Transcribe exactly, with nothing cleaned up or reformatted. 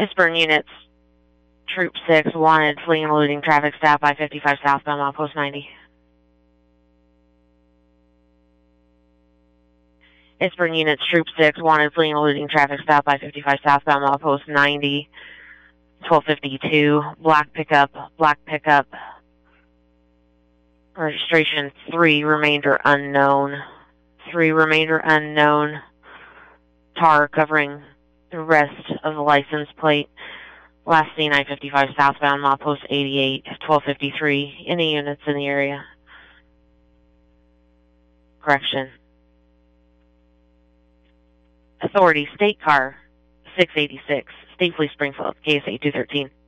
Eastburn units, Troop six, wanted, fleeing and eluding traffic, stop I fifty-five southbound, milepost ninety. Eastburn units, Troop six, wanted, fleeing and eluding traffic, stop I fifty-five southbound, milepost ninety. twelve fifty-two, black pickup, black pickup. Registration three, remainder unknown. three, remainder unknown. Tar covering the rest of the license plate. Last seen I fifty-five southbound, milepost eighty-eight, twelve fifty-three. Any units in the area? Correction. Authority, state car, six eighty-six, Stately Springfield, K S A two thirteen.